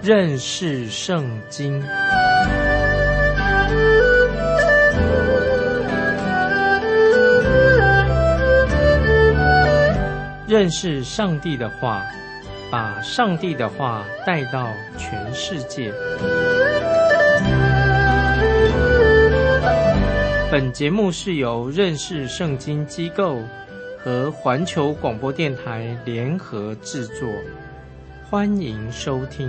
认识圣经。认识上帝的话，把上帝的话带到全世界。本节目是由认识圣经机构和环球广播电台联合制作，欢迎收听。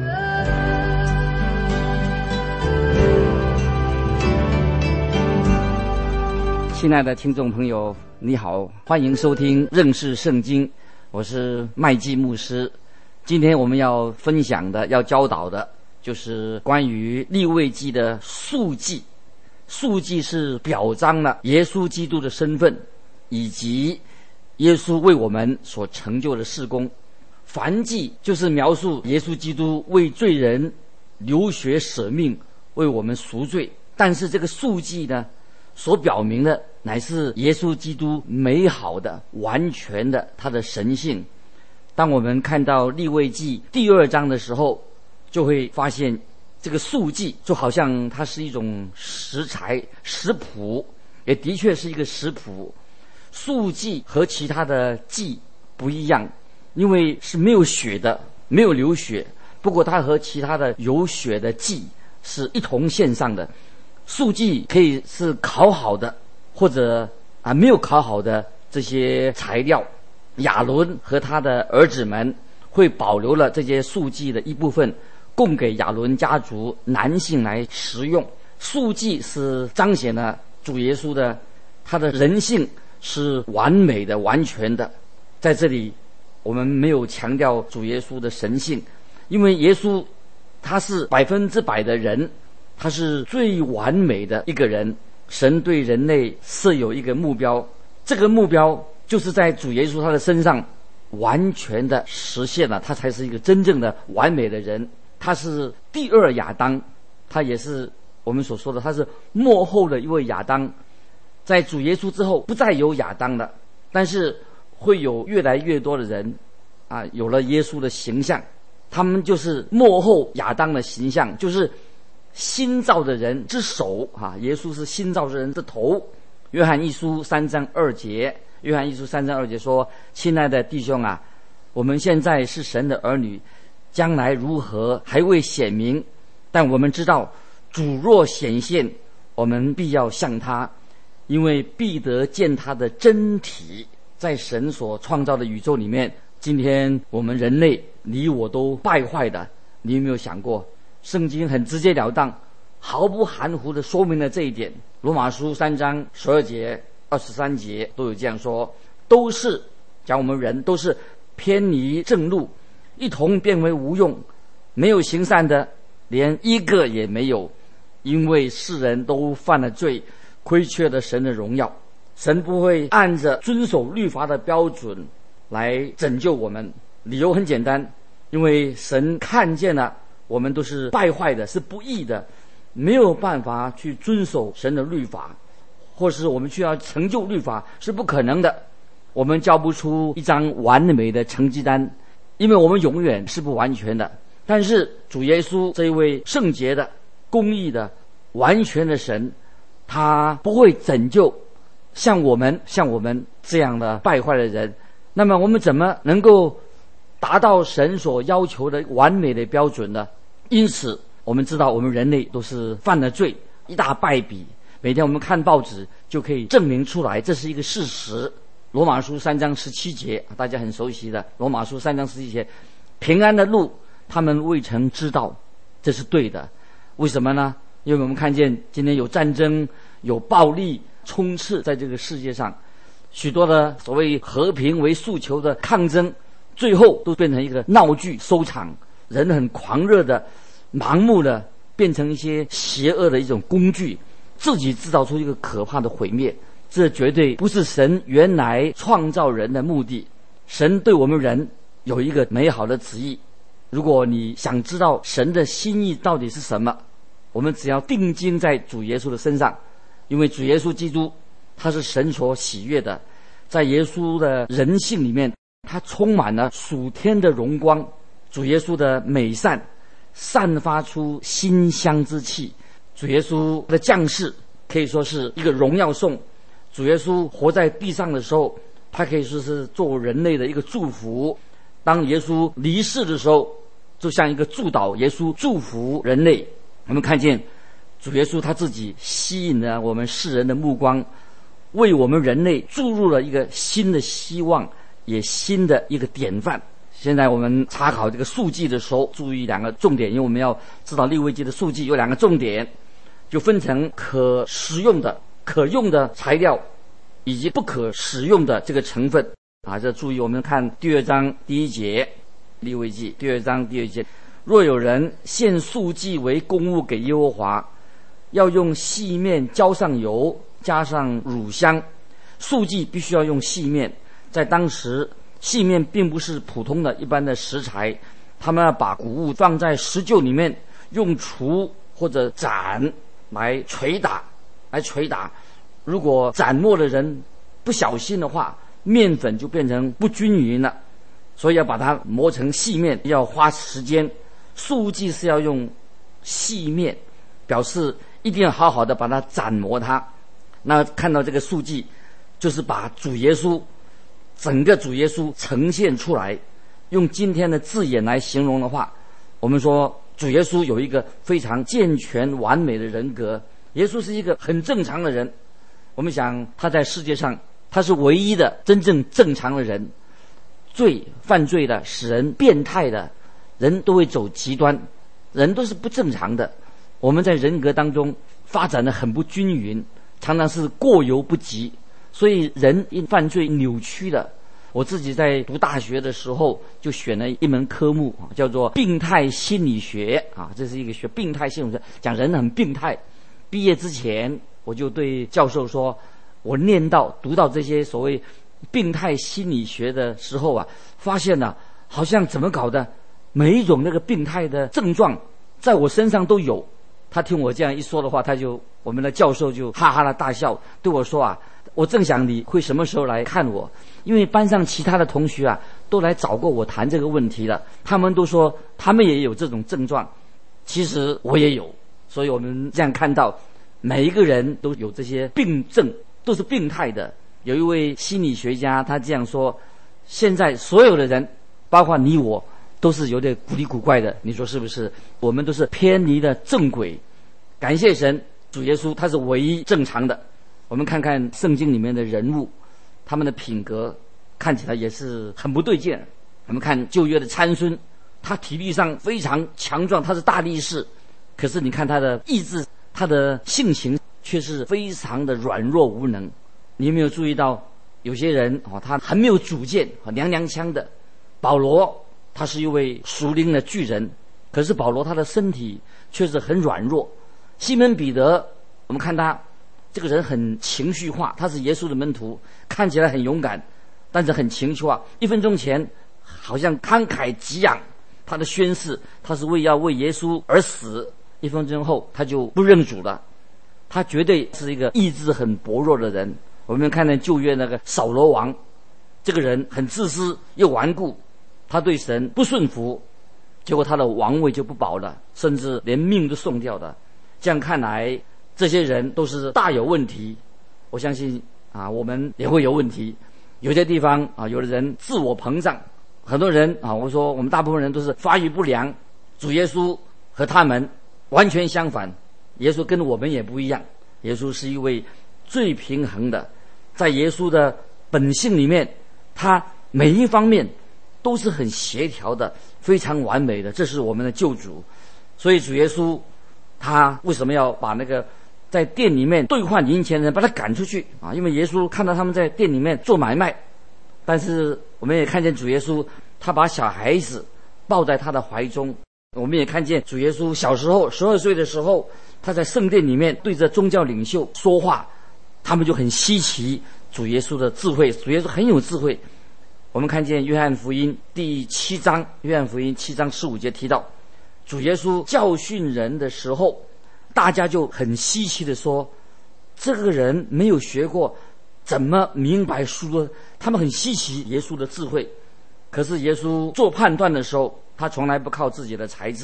亲爱的听众朋友，你好，欢迎收听认识圣经，我是麦基牧师。今天我们要分享的、要教导的，就是关于利未记的述记。述记是表彰了耶稣基督的身份，以及耶稣为我们所成就的事工。燔祭就是描述耶稣基督为罪人流血舍命，为我们赎罪。但是这个述记呢，所表明的乃是耶稣基督美好的、完全的他的神性。当我们看到利未记第2章的时候，就会发现这个述记就好像它是一种食材、食谱，也的确是一个食谱。述记和其他的祭不一样，因为是没有血的，没有流血。不过它和其他的有血的祭是一同献上的。述记可以是烤好的，或者没有烤好的这些材料。亚伦和他的儿子们会保留了这些述记的一部分，供给亚伦家族男性来食用。述记是彰显了主耶稣的他的人性是完美的、完全的。在这里我们没有强调主耶稣的神性，因为耶稣他是100%的人，他是最完美的一个人。神对人类设有一个目标，这个目标就是在主耶稣他的身上完全的实现了，他才是一个真正的完美的人。他是第2亚当，他也是我们所说的他是末后的一位亚当。在主耶稣之后不再有亚当了，但是会有越来越多的人有了耶稣的形象，他们就是末后亚当的形象，就是新造的人之首耶稣是新造的人的头。约翰一书3章2节，约翰一书3章2节说：亲爱的弟兄啊，我们现在是神的儿女，将来如何还未显明，但我们知道主若显现，我们必要像他，因为必得见他的真体。在神所创造的宇宙里面，今天我们人类你我都败坏的，你有没有想过？圣经很直截了当，毫不含糊地说明了这一点。罗马书3章12节、23节都有这样说，都是讲我们人都是偏离正路，一同变为无用，没有行善的，连一个也没有。因为世人都犯了罪，亏缺了神的荣耀。神不会按着遵守律法的标准来拯救我们，理由很简单，因为神看见了我们都是败坏的，是不义的，没有办法去遵守神的律法，或是我们需要成就律法是不可能的。我们交不出一张完美的成绩单，因为我们永远是不完全的。但是主耶稣这一位圣洁的、公义的、完全的神，他不会拯救像我们这样的败坏的人。那么我们怎么能够达到神所要求的完美的标准呢？因此我们知道我们人类都是犯了罪，一大败笔。每天我们看报纸就可以证明出来，这是一个事实。罗马书3章17节，大家很熟悉的罗马书3章17节，平安的路他们未曾知道，这是对的。为什么呢？因为我们看见今天有战争、有暴力充斥在这个世界上，许多的所谓和平为诉求的抗争，最后都变成一个闹剧收场。人很狂热的、盲目的变成一些邪恶的一种工具，自己制造出一个可怕的毁灭。这绝对不是神原来创造人的目的。神对我们人有一个美好的旨意，如果你想知道神的心意到底是什么，我们只要定睛在主耶稣的身上，因为主耶稣基督他是神所喜悦的。在耶稣的人性里面，他充满了属天的荣光。主耶稣的美善散发出馨香之气。主耶稣的降世可以说是一个荣耀颂。主耶稣活在地上的时候，他可以说是做人类的一个祝福。当耶稣离世的时候，就像一个祝祷，耶稣祝福人类。我们看见主耶稣他自己吸引了我们世人的目光，为我们人类注入了一个新的希望，也新的一个典范。现在我们查考这个数记的时候，注意两个重点，因为我们要知道利未记的数记有两个重点，就分成可食用的、可用的材料，以及不可食用的这个成分啊。这注意，我们看第2章第1节，利未记第2章第2节，若有人献素祭为公物给耶和华，要用细面浇上油，加上乳香。素祭必须要用细面，在当时细面并不是普通的一般的食材，他们要把谷物放在石臼里面，用锄或者斩来捶打。如果斩磨的人不小心的话，面粉就变成不均匀了，所以要把它磨成细面，要花时间。素祭是要用细面，表示一定要好好的把它斩磨它。那看到这个素祭，就是把主耶稣整个主耶稣呈现出来。用今天的字眼来形容的话，我们说主耶稣有一个非常健全完美的人格。耶稣是一个很正常的人，我们想他在世界上他是唯一的真正正常的人。犯罪的、使人变态的人都会走极端，人都是不正常的。我们在人格当中发展得很不均匀，常常是过犹不及，所以人因犯罪扭曲了。我自己在读大学的时候就选了一门科目，叫做病态心理学啊，这是一个学病态心理学，讲人很病态。毕业之前我就对教授说，我读到这些所谓病态心理学的时候啊，发现了好像怎么搞的，每一种那个病态的症状在我身上都有。他听我这样一说的话，我们的教授就哈哈的大笑，对我说啊，我正想你会什么时候来看我，因为班上其他的同学啊都来找过我谈这个问题了，他们都说他们也有这种症状，其实我也有。所以我们这样看到每一个人都有这些病症，都是病态的。有一位心理学家他这样说，现在所有的人包括你我都是有点古里古怪的，你说是不是？我们都是偏离了正轨。感谢神，主耶稣他是唯一正常的。我们看看圣经里面的人物，他们的品格看起来也是很不对劲。我们看旧约的参孙，他体力上非常强壮，他是大力士，可是你看他的意志，他的性情却是非常的软弱无能。你有没有注意到有些人他很没有主见，娘娘腔的？保罗他是一位属灵的巨人，可是保罗他的身体却是很软弱。西门彼得，我们看他这个人很情绪化，他是耶稣的门徒，看起来很勇敢，但是很情绪化。1分钟前好像慷慨激昂，他的宣誓他是要为耶稣而死，1分钟后他就不认主了。他绝对是一个意志很薄弱的人。我们看见旧约那个扫罗王，这个人很自私又顽固，他对神不顺服，结果他的王位就不保了，甚至连命都送掉了。这样看来，这些人都是大有问题。我相信我们也会有问题。有些地方有的人自我膨胀，很多人我说我们大部分人都是发育不良。主耶稣和他们完全相反，耶稣跟我们也不一样。耶稣是一位最平衡的，在耶稣的本性里面，他每一方面都是很协调的，非常完美的，这是我们的救主。所以主耶稣他为什么要把那个在店里面兑换银钱的人把他赶出去因为耶稣看到他们在店里面做买卖。但是我们也看见主耶稣他把小孩子抱在他的怀中。我们也看见主耶稣小时候12岁的时候，他在圣殿里面对着宗教领袖说话，他们就很稀奇主耶稣的智慧。主耶稣很有智慧。我们看见约翰福音第7章，约翰福音7章15节提到，主耶稣教训人的时候，大家就很稀奇的说，这个人没有学过，怎么明白书呢？他们很稀奇耶稣的智慧。可是耶稣做判断的时候，他从来不靠自己的才智，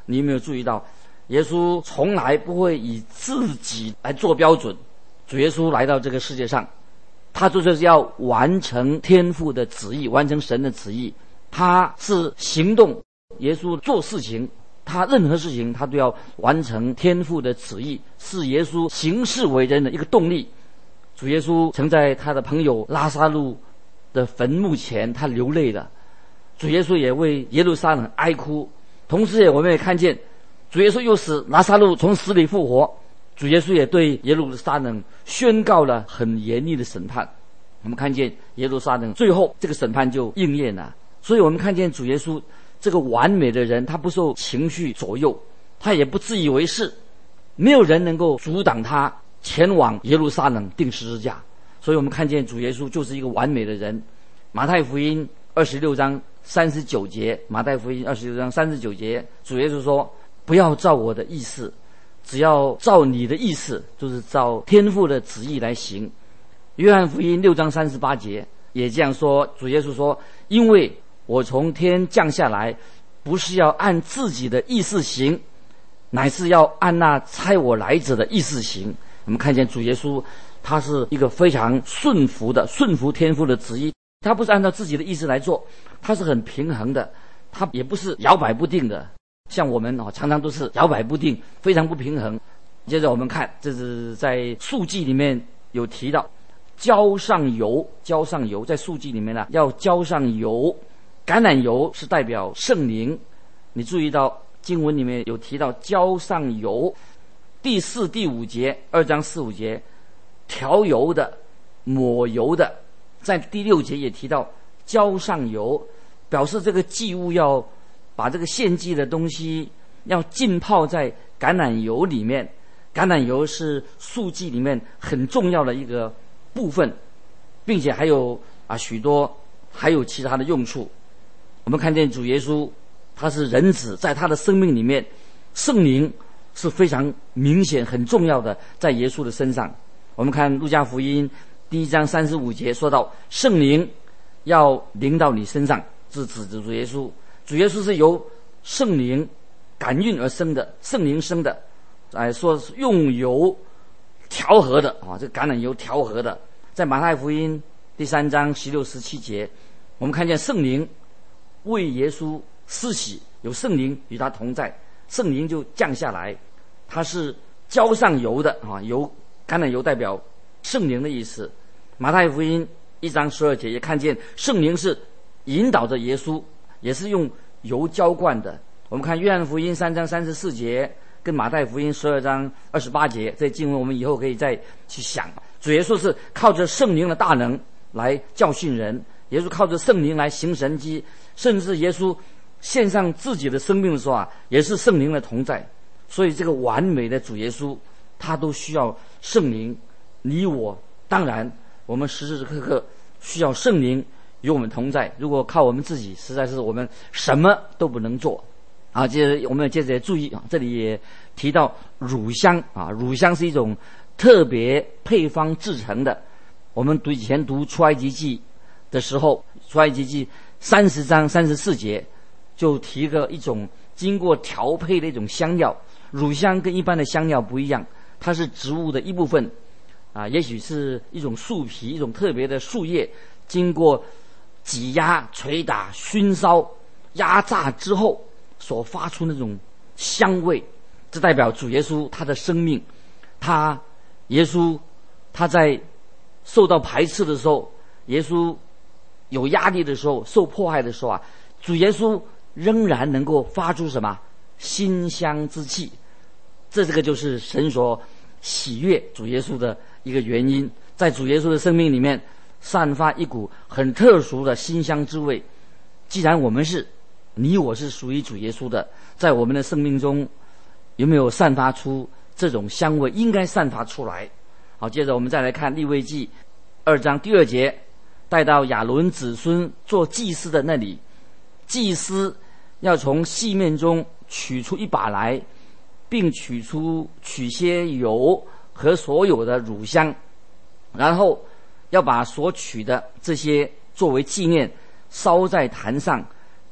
你有没有注意到，耶稣从来不会以自己来做标准。主耶稣来到这个世界上，他就是要完成天父的旨意，完成神的旨意。他是行动，耶稣做事情，他任何事情他都要完成天父的旨意，是耶稣行事为人的一个动力。主耶稣曾在他的朋友拉撒路的坟墓前，他流泪了。主耶稣也为耶路撒冷哀哭。同时我们也看见，主耶稣又使拉撒路从死里复活。主耶稣也对耶路撒冷宣告了很严厉的审判。我们看见耶路撒冷最后这个审判就应验了。所以我们看见主耶稣这个完美的人，他不受情绪左右，他也不自以为是，没有人能够阻挡他前往耶路撒冷钉十字架。所以我们看见主耶稣就是一个完美的人。马太福音26章39节，马太福音26章39节，主耶稣说：不要照我的意思，只要照你的意思，就是照天父的旨意来行。约翰福音6章38节也这样说，主耶稣说：因为我从天降下来，不是要按自己的意思行，乃是要按那差我来者的意思行。我们看见主耶稣他是一个非常顺服天父的旨意，他不是按照自己的意思来做，他是很平衡的，他也不是摇摆不定的。像我们常常都是摇摆不定，非常不平衡。接着我们看，这是在述记里面有提到浇上油，在述记里面呢要浇上油。橄榄油是代表圣灵，你注意到经文里面有提到浇上油。第4、第5节，2章4、5节，调油的、抹油的。在第6节也提到浇上油，表示这个祭物要把这个献祭的东西要浸泡在橄榄油里面。橄榄油是述记里面很重要的一个部分，并且还有许多还有其他的用处。我们看见主耶稣他是人子，在他的生命里面，圣灵是非常明显很重要的，在耶稣的身上。我们看路加福音1章35节说到，圣灵要临到你身上，是指主耶稣。主耶稣是由圣灵感孕而生的，圣灵生的，说是用油调和的这个橄榄油调和的。在马太福音第3章16、17节，我们看见圣灵为耶稣施洗，有圣灵与他同在，圣灵就降下来，他是浇上油的油，橄榄油代表圣灵的意思。马太福音1章12节也看见圣灵是引导着耶稣，也是用油浇灌的。我们看约翰福音3章34节跟马太福音12章28节，这经文我们以后可以再去想。主耶稣是靠着圣灵的大能来教训人，耶稣靠着圣灵来行神迹，甚至耶稣献上自己的生命的时候也是圣灵的同在。所以这个完美的主耶稣他都需要圣灵。你我当然我们时时刻刻需要圣灵与我们同在，如果靠我们自己，实在是我们什么都不能做接着我们接着注意这里也提到乳香乳香是一种特别配方制成的。我们以前读出埃及记的时候，出埃及记30章34节就提个一种经过调配的一种香料。乳香跟一般的香料不一样，它是植物的一部分也许是一种树皮，一种特别的树叶，经过挤压、捶打、熏烧、压榨之后所发出那种香味。这代表主耶稣他的生命，耶稣他在受到排斥的时候，耶稣有压力的时候，受迫害的时候主耶稣仍然能够发出什么馨香之气。这个就是神所喜悦主耶稣的一个原因，在主耶稣的生命里面散发一股很特殊的馨香之味。既然你我是属于主耶稣的，在我们的生命中有没有散发出这种香味？应该散发出来。好，接着我们再来看利未记2章第2节，带到亚伦子孙做祭司的那里，祭司要从细面中取出一把来，并取些油和所有的乳香，然后要把所取的这些作为纪念烧在坛上，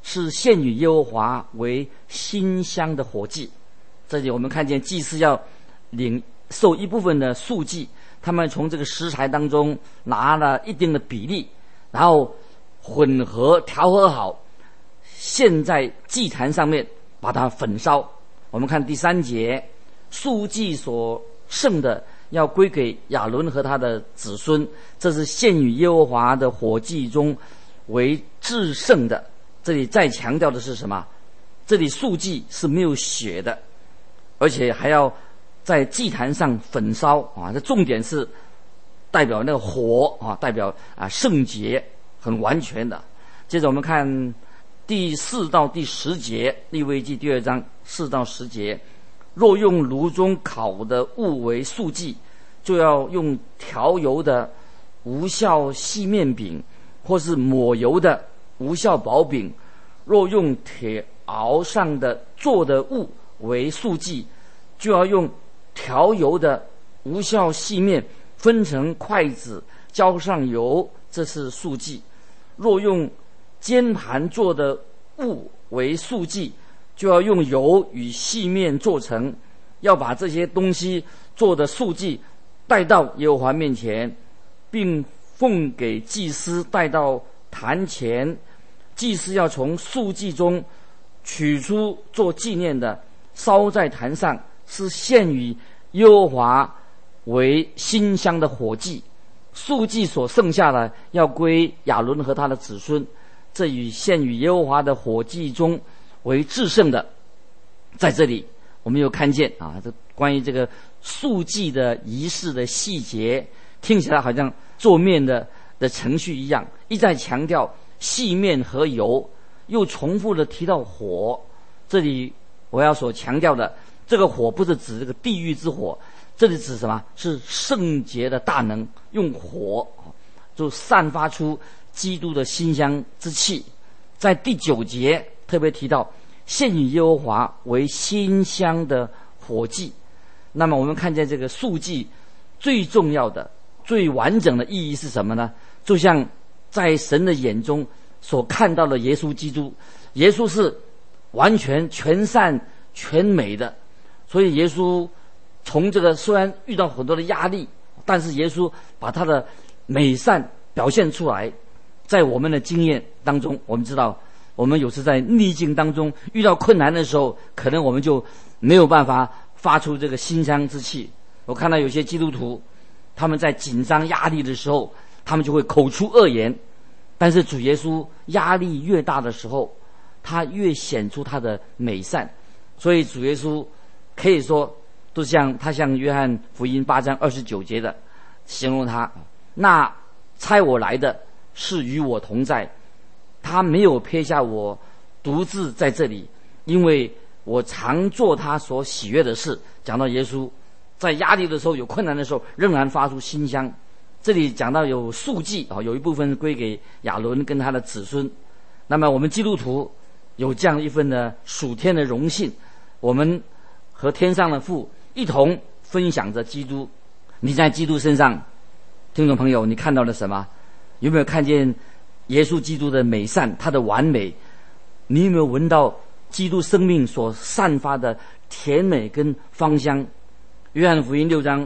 是献与耶和华为馨香的火祭。这里我们看见祭司要受一部分的素祭，他们从这个食材当中拿了一定的比例，然后混合调和好，献在祭坛上面，把它焚烧。我们看第3节，素祭所剩的要归给亚伦和他的子孙，这是献与耶和华的火祭中为至圣的。这里再强调的是什么？这里素祭是没有血的，而且还要在祭坛上焚烧啊！这重点是代表那个火啊，代表圣洁，很完全的。接着我们看第4到第10节，利未记2章4到10节，若用炉中烤的物为素祭，就要用调油的无酵细面饼，或是抹油的无酵薄饼。若用铁熬上的做的物为素祭，就要用调油的无酵细面分成筷子，浇上油，这是素祭。若用煎盘做的物为素祭，就要用油与细面做成，要把这些东西做的素祭带到耶和华面前，并奉给祭司带到坛前。祭司要从素祭中取出做纪念的，烧在坛上，是献与耶和华为馨香的火祭。素祭所剩下的要归亚伦和他的子孙，这与献与耶和华的火祭中为至圣的。在这里我们有看见这关于这个素祭的仪式的细节，听起来好像做面的程序一样，一再强调细面和油，又重复的提到火。这里我要所强调的，这个火不是指这个地狱之火，这里指什么？是圣洁的大能，用火就散发出基督的馨香之气。在第9节特别提到献与耶和华为馨香的火祭。那么我们看见这个素祭最重要的、最完整的意义是什么呢？就像在神的眼中所看到的耶稣基督，耶稣是完全全善全美的，所以耶稣从这个虽然遇到很多的压力，但是耶稣把他的美善表现出来。在我们的经验当中，我们知道我们有时在逆境当中遇到困难的时候，可能我们就没有办法发出这个馨香之气。我看到有些基督徒，他们在紧张压力的时候，他们就会口出恶言，但是主耶稣压力越大的时候，他越显出他的美善。所以主耶稣可以说都像约翰福音8章29节的形容他，那差我来的是与我同在，他没有撇下我独自在这里，因为我常做他所喜悦的事。讲到耶稣在压力的时候，有困难的时候，仍然发出馨香。这里讲到有素祭有一部分归给亚伦跟他的子孙。那么我们基督徒有这样一份的属天的荣幸，我们和天上的父一同分享着基督。你在基督身上，听众朋友，你看到了什么？有没有看见耶稣基督的美善，他的完美？你有没有闻到基督生命所散发的甜美跟芳香？约翰福音6章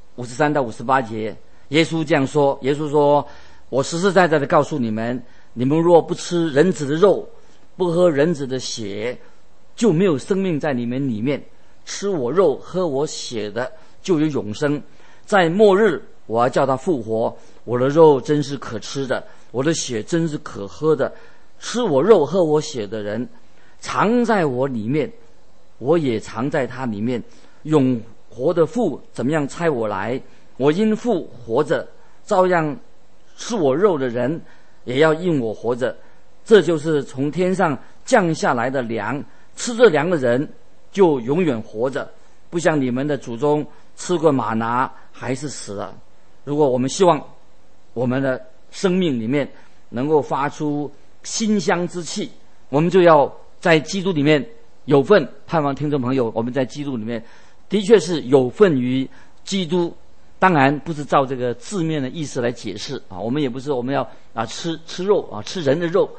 53到58节，耶稣这样说，耶稣说，我实实在在的告诉你们，你们若不吃人子的肉，不喝人子的血，就没有生命在你们里面。吃我肉喝我血的就有永生，在末日我要叫他复活。我的肉真是可吃的，我的血真是可喝的。吃我肉喝我血的人藏在我里面，我也藏在他里面。永活的父怎么样差我来，我因父活着，照样吃我肉的人也要因我活着。这就是从天上降下来的粮，吃这粮的人就永远活着，不像你们的祖宗吃过玛拿还是死了。如果我们希望我们的生命里面能够发出馨香之气，我们就要在基督里面有份。盼望听众朋友，我们在基督里面的确是有份于基督，当然不是照这个字面的意思来解释我们也不是我们要吃肉吃人的肉，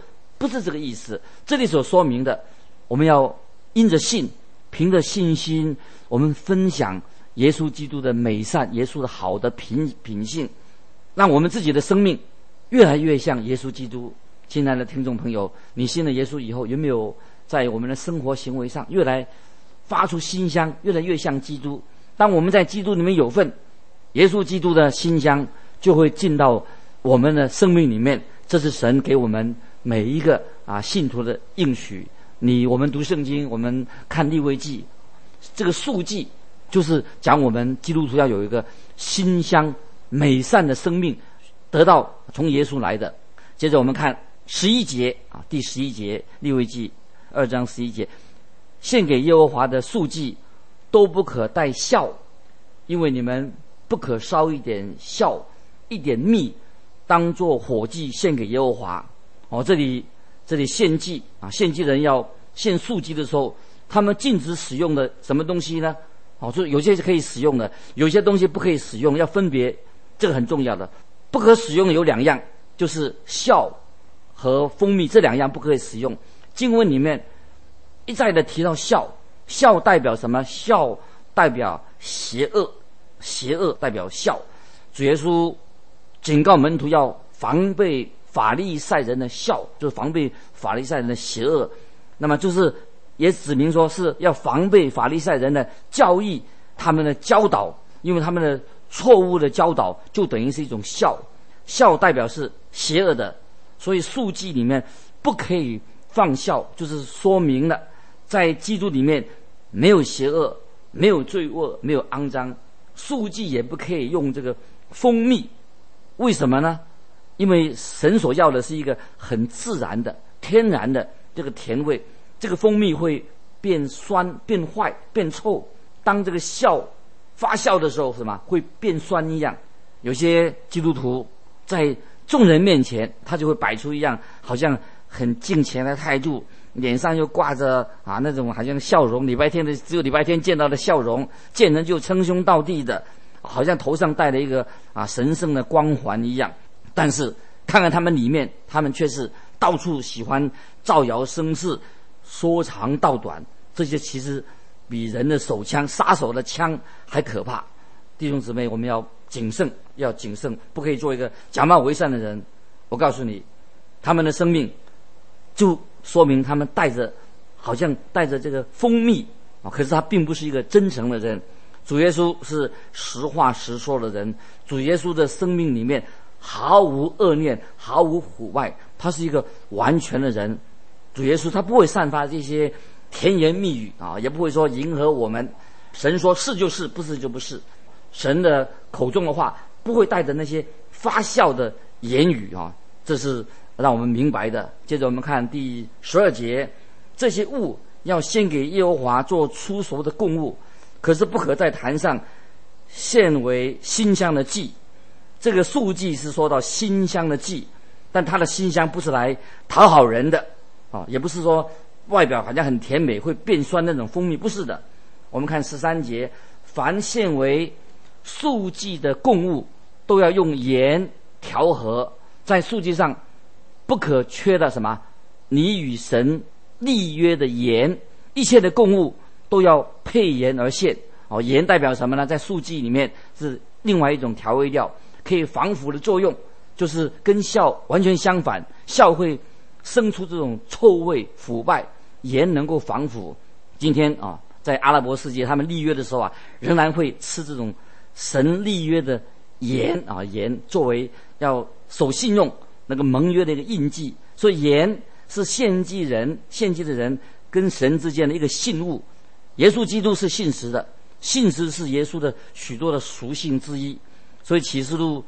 不是这个意思。这里所说明的，我们要因着信，凭着信心，我们分享耶稣基督的美善，耶稣的好的品性，让我们自己的生命越来越像耶稣基督。亲爱的听众朋友，你信了耶稣以后，有没有在我们的生活行为上越来发出馨香，越来越像基督？当我们在基督里面有份，耶稣基督的馨香就会进到我们的生命里面。这是神给我们每一个信徒的应许。我们读圣经，我们看利未记，这个数记就是讲我们基督徒要有一个馨香美善的生命，得到从耶稣来的。接着我们看11节第11节，利未记2章11节，献给耶和华的素祭都不可带酵，因为你们不可烧一点酵一点蜜，当作火祭献给耶和华。这里献祭献祭人要献素祭的时候，他们禁止使用的什么东西呢？就有些是可以使用的，有些东西不可以使用，要分别，这个很重要的。不可使用的有2样，就是酵和蜂蜜，这2样不可以使用。经文里面一再的提到酵，酵代表什么？酵代表邪恶，邪恶代表酵。主耶稣警告门徒要防备法利赛人的酵，就是防备法利赛人的邪恶。那么就是也指明说是要防备法利赛人的教义，他们的教导，因为他们的错误的教导就等于是一种酵，酵代表是邪恶的。所以素祭里面不可以放酵，就是说明了在基督里面没有邪恶，没有罪恶，没有肮脏。素祭也不可以用这个蜂蜜，为什么呢？因为神所要的是一个很自然的天然的这个甜味，这个蜂蜜会变酸变坏变臭，当这个酵发酵的时候什么会变酸一样。有些基督徒在众人面前他就会摆出一样好像很敬虔的态度，脸上又挂着那种好像笑容，只有礼拜天见到的笑容，见人就称兄道弟的，好像头上戴了一个神圣的光环一样。但是看看他们里面，他们却是到处喜欢造谣生事，说长道短，这些其实比人的手枪，杀手的枪还可怕。弟兄姊妹，我们要谨慎，不可以做一个假冒为善的人。我告诉你，他们的生命就说明他们好像带着这个蜂蜜可是他并不是一个真诚的人。主耶稣是实话实说的人，主耶稣的生命里面毫无恶念，毫无腐败，他是一个完全的人。主耶稣他不会散发这些甜言蜜语也不会说迎合我们。神说是就是，不是就不是。神的口中的话不会带着那些发酵的言语这是让我们明白的。接着我们看第12节，这些物要献给耶和华做初熟的供物，可是不可在坛上献为馨香的祭。这个素祭是说到馨香的祭，但它的馨香不是来讨好人的也不是说外表好像很甜美会变酸那种蜂蜜，不是的。我们看13节，凡献为素祭的供物都要用盐调和，在素祭上不可缺的什么？你与神立约的盐，一切的供物都要配盐而献盐代表什么呢？在素祭里面是另外一种调味料，可以防腐的作用，就是跟酵完全相反。酵会生出这种臭味腐败，盐能够防腐。今天在阿拉伯世界他们立约的时候仍然会吃这种神立约的盐盐作为要守信用那个盟约的一个印记。所以盐是献祭的人跟神之间的一个信物。耶稣基督是信实的，信实是耶稣的许多的属性之一。所以启示录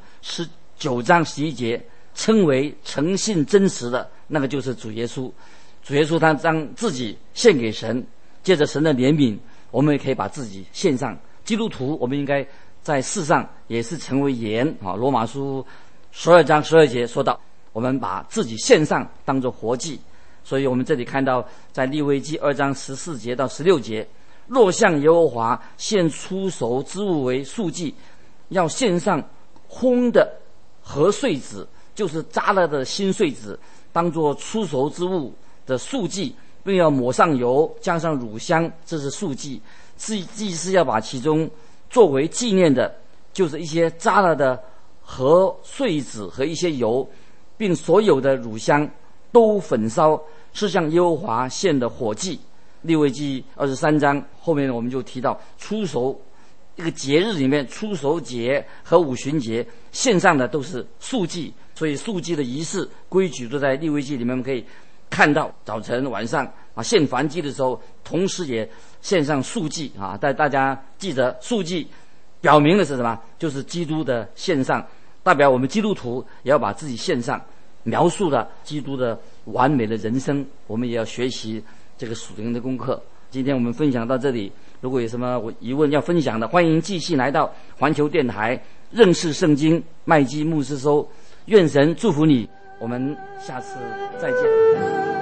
19章11节称为诚信真实的那个就是主耶稣。主耶稣他将自己献给神，借着神的怜悯，我们也可以把自己献上。基督徒我们应该在世上也是成为盐罗马书12章12节说到，我们把自己献上当作活祭。所以我们这里看到在利未记2章14节到16节，若向耶和华献出熟之物为素祭，要献上烘的和穗子， 就是扎了的新穗子，当作出熟之物的素祭，并要抹上油，加上乳香，这是素祭。祭司要把其中作为纪念的，就是一些扎了的和穗子和一些油，并所有的乳香都焚烧，是向耶和华献的火祭。利未记23章后面我们就提到初熟一个节日里面，初熟节和五旬节献上的都是素祭，所以素祭的仪式规矩都在利未记里面，我们可以看到早晨晚上献燔祭的时候，同时也献上素祭但大家记得素祭表明的是什么？就是基督的献上，代表我们基督徒也要把自己献上，描述了基督的完美的人生，我们也要学习这个属灵的功课。今天我们分享到这里，如果有什么疑问要分享的，欢迎继续来到环球电台认识圣经麦基牧师说，愿神祝福你，我们下次再见。